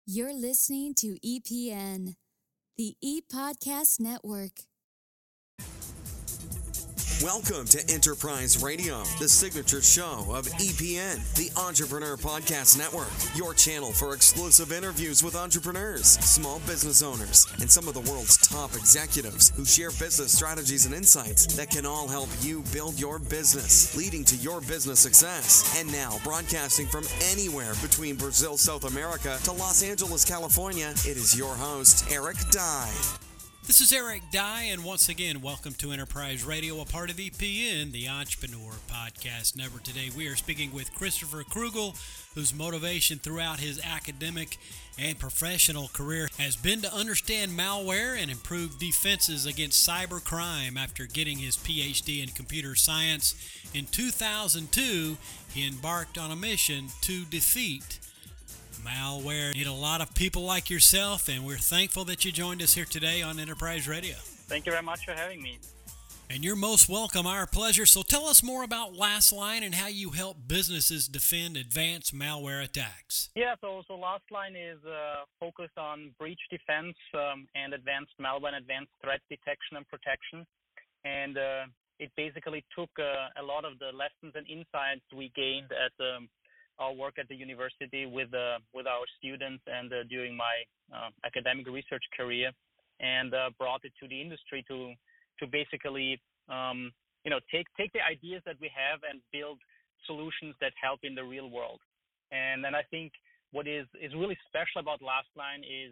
You're listening to EPN, the ePodcast Network. Welcome to Enterprise Radio, the signature show of EPN, the Entrepreneur Podcast Network, your channel for exclusive interviews with entrepreneurs, small business owners, and some of the world's top executives who share business strategies and insights that can all help you build your business, leading to your business success. And now, broadcasting from anywhere between Brazil, South America to Los Angeles, California, it is your host, Eric Dye. This is Eric Dye, and once again, welcome to Enterprise Radio, a part of EPN, the Entrepreneur Podcast Network. Today, we are speaking with Christopher Krugel, whose motivation throughout his academic and professional career has been to understand malware and improve defenses against cybercrime. After getting his PhD in computer science in 2002, he embarked on a mission to defeat malware. Need a lot of people like yourself, and we're thankful that you joined us here today on Enterprise Radio. Thank you very much for having me. And you're most welcome, our pleasure. So tell us more about Lastline and how you help businesses defend advanced malware attacks. Yeah, so Lastline is focused on breach defense and advanced malware and advanced threat detection and protection. And it basically took a lot of the lessons and insights we gained at our work at the university with our students and during my academic research career, and brought it to the industry to basically take the ideas that we have and build solutions that help in the real world. And then I think what is really special about Lastline is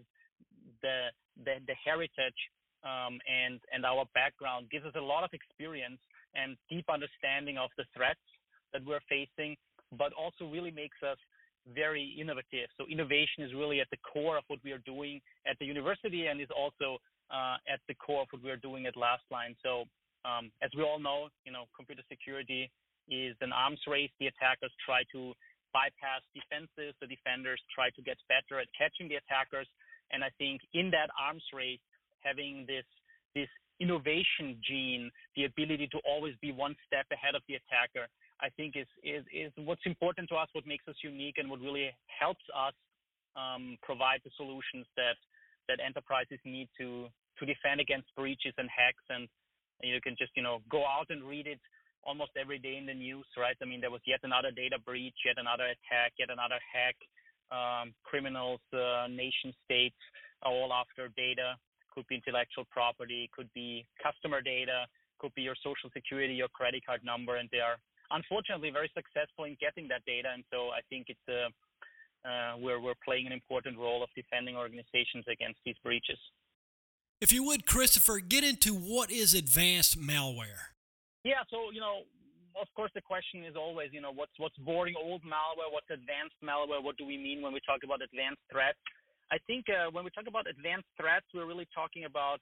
the heritage and our background gives us a lot of experience and deep understanding of the threats that we're facing, but also really makes us very innovative. So innovation is really at the core of what we are doing at the university, and is also at the core of what we are doing at Lastline. So as we all know, computer security is an arms race. The attackers try to bypass defenses. The defenders try to get better at catching the attackers. And I think in that arms race, having this innovation gene, the ability to always be one step ahead of the attacker, I think is what's important to us, what makes us unique, and what really helps us provide the solutions that enterprises need to defend against breaches and hacks. And you can just go out and read it almost every day in the news, right? I mean, there was yet another data breach, yet another attack, yet another hack. Criminals, nation states are all after data. Could be intellectual property, could be customer data, could be your social security, your credit card number, and they are unfortunately very successful in getting that data. And so I think it's we're playing an important role of defending organizations against these breaches. If you would, Christopher, get into what is advanced malware. Yeah, so of course the question is always what's boring old malware, what's advanced malware, what do we mean when we talk about advanced threats? I think when we talk about advanced threats, we're really talking about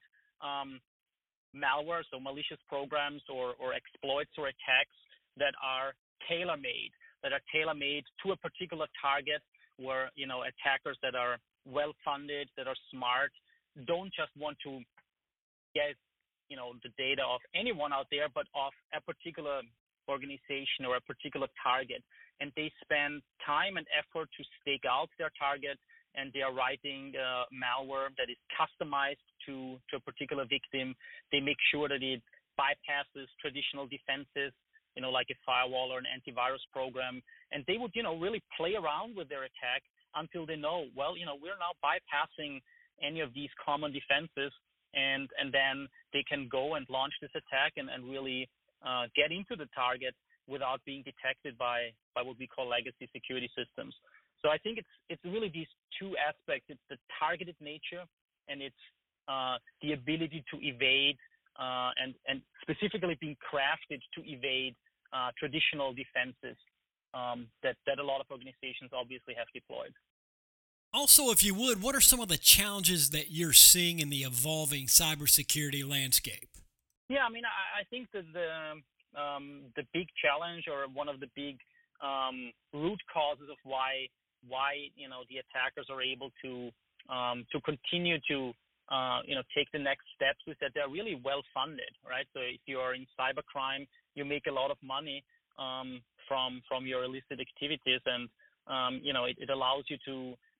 malware, so malicious programs or exploits or attacks that are tailor-made to a particular target, where attackers that are well-funded, that are smart, don't just want to get the data of anyone out there, but of a particular organization or a particular target, and they spend time and effort to stake out their target, and they are writing malware that is customized to a particular victim. They make sure that it bypasses traditional defenses, like a firewall or an antivirus program. And they would, really play around with their attack until they know, we're now bypassing any of these common defenses. And then they can go and launch this attack and really get into the target without being detected by what we call legacy security systems. So I think it's really these two aspects. It's the targeted nature, and it's the ability to evade and specifically being crafted to evade traditional defenses that a lot of organizations obviously have deployed. Also, if you would, what are some of the challenges that you're seeing in the evolving cybersecurity landscape? Yeah, I mean, I think that the big challenge, or one of the big root causes of why the attackers are able to continue to take the next steps, is that they're really well funded, right? So if you are in cybercrime, you make a lot of money from your illicit activities, and it allows you to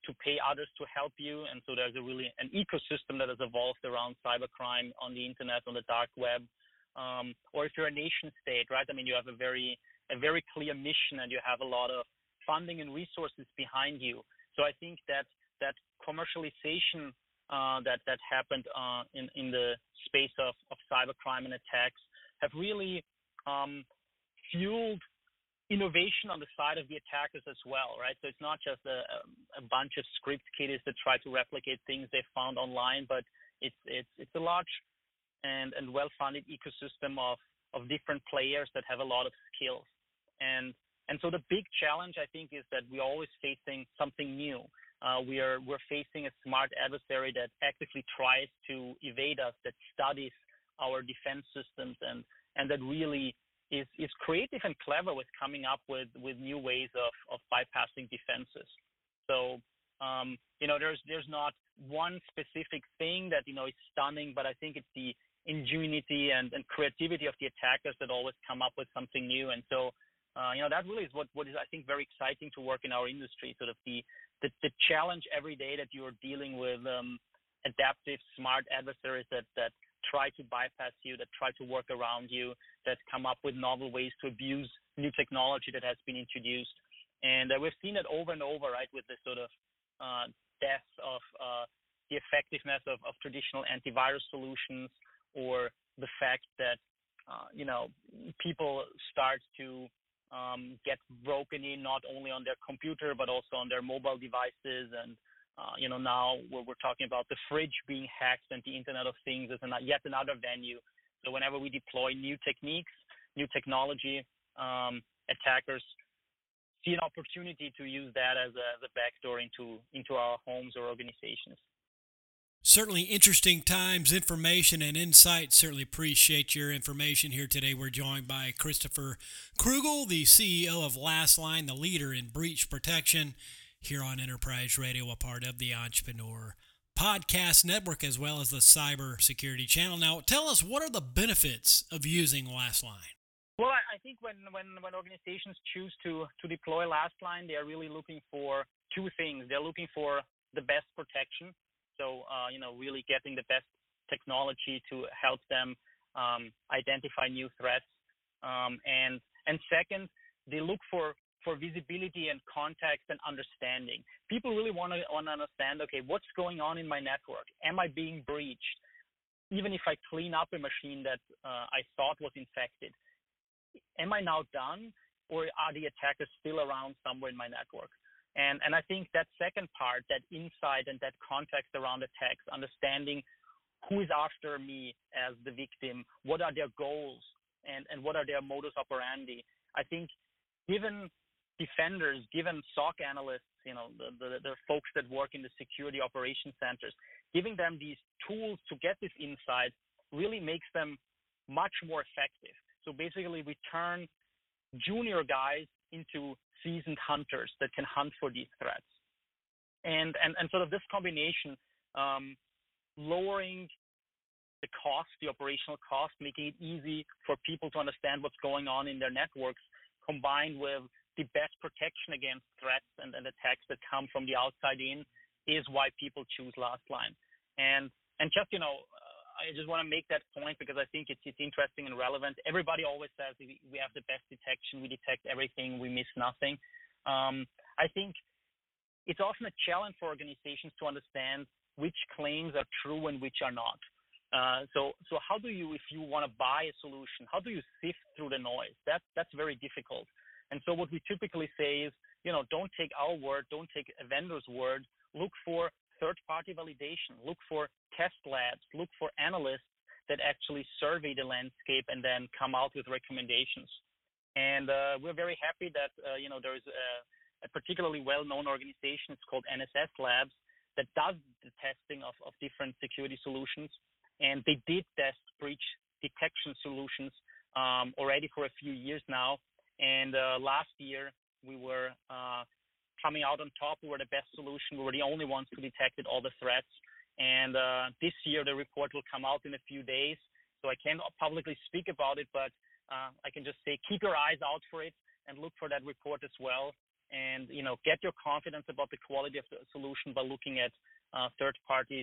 to pay others to help you. And so there's an ecosystem that has evolved around cybercrime on the internet, on the dark web. Or if you're a nation state, right? I mean, you have a very clear mission, and you have a lot of funding and resources behind you. So I think that commercialization that happened in the space of cybercrime and attacks have really fueled innovation on the side of the attackers as well, right? So it's not just a bunch of script kiddies that try to replicate things they found online, but it's a large and well-funded ecosystem of different players that have a lot of skills. And so the big challenge, I think, is that we're always facing something new. We're facing a smart adversary that actively tries to evade us, that studies our defense systems, and that really is creative and clever with coming up with new ways of bypassing defenses. So there's not one specific thing that is stunning, but I think it's the ingenuity and creativity of the attackers that always come up with something new. And so that really is what is, I think, very exciting to work in our industry. Sort of the challenge every day that you are dealing with adaptive, smart adversaries that try to bypass you, that try to work around you, that come up with novel ways to abuse new technology that has been introduced. And we've seen it over and over, right, with the sort of death of the effectiveness of traditional antivirus solutions, or the fact that people start to get broken in not only on their computer but also on their mobile devices. And now we're talking about the fridge being hacked, and the Internet of Things is yet another venue. So whenever we deploy new techniques, new technology, attackers see an opportunity to use that as a backdoor into our homes or organizations. Certainly interesting times, information and insight. Certainly appreciate your information here today. We're joined by Christopher Krugel, the CEO of Lastline, the leader in breach protection, here on Enterprise Radio, a part of the Entrepreneur Podcast Network, as well as the Cybersecurity Channel. Now, tell us, what are the benefits of using Lastline? Well, I think when organizations choose to deploy Lastline, they are really looking for two things. They're looking for the best protection. So, really getting the best technology to help them identify new threats. And second, they look for visibility and context and understanding. People really want to understand, okay, what's going on in my network? Am I being breached? Even if I clean up a machine that I thought was infected, am I now done, or are the attackers still around somewhere in my network? And I think that second part, that insight and that context around attacks, understanding who is after me as the victim, what are their goals, and what are their modus operandi. I think given defenders, given SOC analysts, the folks that work in the security operations centers, giving them these tools to get this insight really makes them much more effective. So basically, we turn junior guys into seasoned hunters that can hunt for these threats. And sort of this combination, lowering the cost, the operational cost, making it easy for people to understand what's going on in their networks, combined with the best protection against threats and attacks that come from the outside in, is why people choose Lastline. And just, I just want to make that point because I think it's interesting and relevant. Everybody always says we have the best detection, we detect everything, we miss nothing. I think it's often a challenge for organizations to understand which claims are true and which are not. So how do you, if you want to buy a solution, how do you sift through the noise? That's very difficult. And so what we typically say is, don't take our word, don't take a vendor's word, look for third-party validation, look for test labs, look for analysts that actually survey the landscape and then come out with recommendations. And we're very happy that there is a particularly well-known organization. It's called NSS Labs that does the testing of different security solutions, and they did test breach detection solutions already for a few years now. And last year we were coming out on top. We were the best solution. We were the only ones who detected all the threats. And this year, the report will come out in a few days. So I can't publicly speak about it, but I can just say keep your eyes out for it and look for that report as well. and get your confidence about the quality of the solution by looking at third-party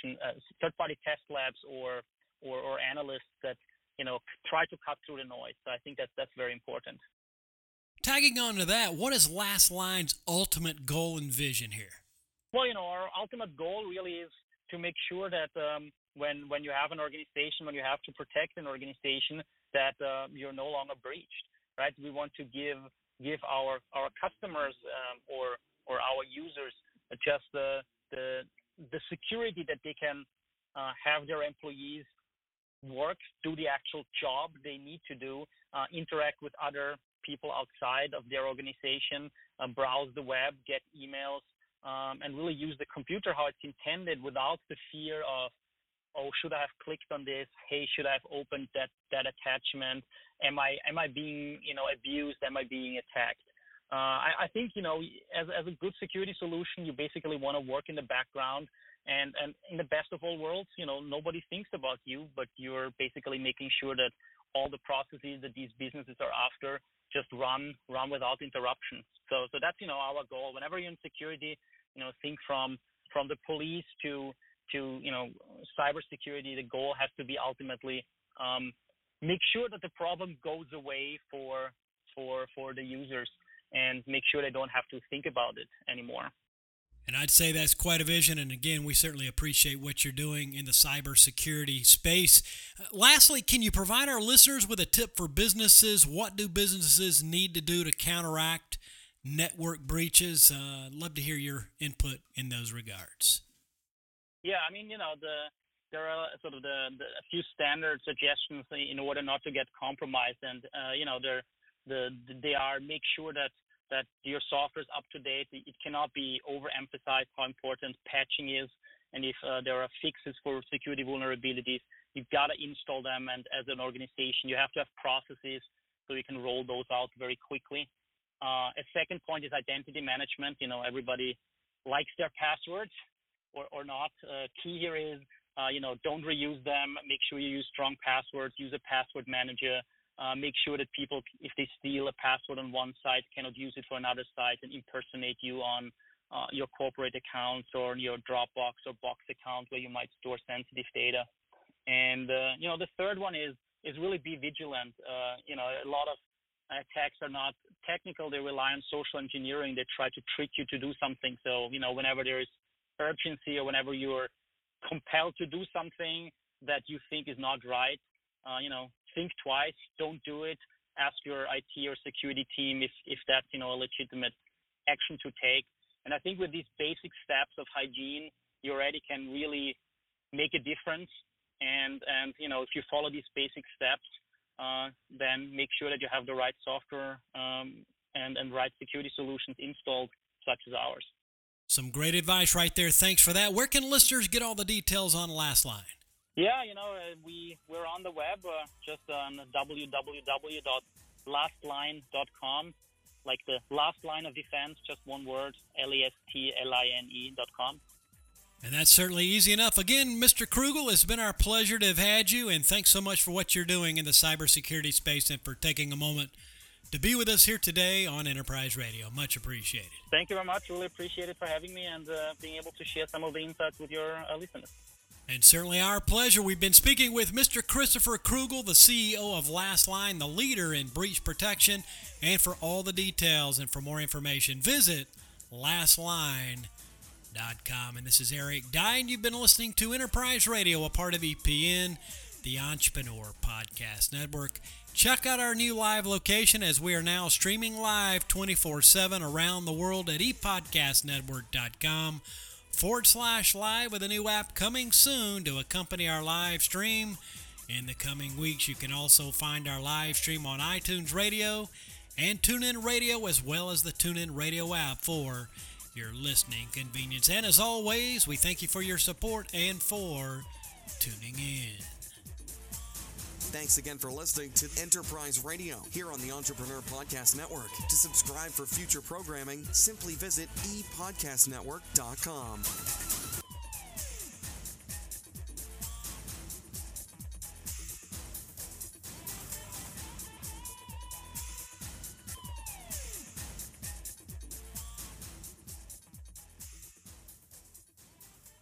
test labs or analysts that try to cut through the noise. So I think that's very important. Tagging on to that, what is Lastline's ultimate goal and vision here? Well, our ultimate goal really is to make sure that when you have an organization, when you have to protect an organization, that you're no longer breached, right? We want to give our customers or our users just the security that they can have their employees work, do the actual job they need to do, interact with other people outside of their organization, browse the web, get emails, and really use the computer how it's intended without the fear of, oh, should I have clicked on this? Hey, should I have opened that attachment? Am I being abused? Am I being attacked? I think as a good security solution, you basically want to work in the background, and in the best of all worlds, nobody thinks about you, but you're basically making sure that all the processes that these businesses are after just run without interruption. So that's our goal. Whenever you're in security, think from the police to cybersecurity. The goal has to be ultimately make sure that the problem goes away for the users, and make sure they don't have to think about it anymore. And I'd say that's quite a vision. And again, we certainly appreciate what you're doing in the cybersecurity space. Lastly, can you provide our listeners with a tip for businesses? What do businesses need to do to counteract network breaches? I'd love to hear your input in those regards. Yeah, I mean, there are sort of a few standard suggestions in order not to get compromised, and they are make sure that your software is up to date. It cannot be overemphasized how important patching is, and if there are fixes for security vulnerabilities, you've got to install them. And as an organization, you have to have processes so you can roll those out very quickly. A second point is identity management. Everybody likes their passwords or not. Key here is, don't reuse them. Make sure you use strong passwords. Use a password manager. Make sure that people, if they steal a password on one site, cannot use it for another site and impersonate you on your corporate accounts or your Dropbox or Box account where you might store sensitive data. And the third one is really be vigilant. A lot of attacks are not technical. They rely on social engineering. They try to trick you to do something. So whenever there is urgency or whenever you're compelled to do something that you think is not right, think twice. Don't do it. Ask your IT or security team if that's a legitimate action to take. And I think with these basic steps of hygiene, you already can really make a difference. And if you follow these basic steps, then make sure that you have the right software and right security solutions installed, such as ours. Some great advice right there. Thanks for that. Where can listeners get all the details on Lastline? Yeah, we're on the web, just on www.lastline.com, like the last line of defense, just one word, LASTLINE.com. And that's certainly easy enough. Again, Mr. Krugel, it's been our pleasure to have had you, and thanks so much for what you're doing in the cybersecurity space and for taking a moment to be with us here today on Enterprise Radio. Much appreciated. Thank you very much. Really appreciate it for having me and being able to share some of the insights with your listeners. And certainly our pleasure. We've been speaking with Mr. Christopher Krugel, the CEO of Lastline, the leader in breach protection. And for all the details and for more information, visit lastline.com. And this is Eric Dye, and you've been listening to Enterprise Radio, a part of EPN, the Entrepreneur Podcast Network. Check out our new live location as we are now streaming live 24/7 around the world at epodcastnetwork.com/live with a new app coming soon to accompany our live stream. In the coming weeks, you can also find our live stream on iTunes Radio and TuneIn Radio, as well as the TuneIn Radio app for your listening convenience. And as always, we thank you for your support and for tuning in. Thanks again for listening to Enterprise Radio here on the Entrepreneur Podcast Network. To subscribe for future programming, simply visit epodcastnetwork.com.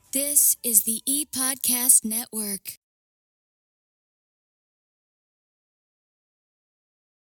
This is the ePodcast Network.